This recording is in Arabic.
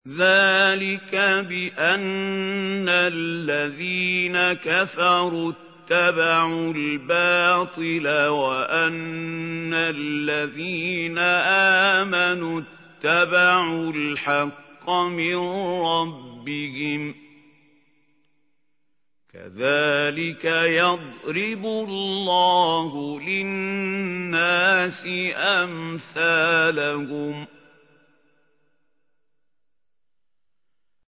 ذَٰلِكَ بِأَنَّ الَّذِينَ كَفَرُوا اتَّبَعُوا الْبَاطِلَ وَأَنَّ الَّذِينَ آمَنُوا اتَّبَعُوا الْحَقَّ مِن رَّبِّهِمْ ۚ كَذَٰلِكَ يَضْرِبُ اللَّهُ لِلنَّاسِ أَمْثَالَهُمْ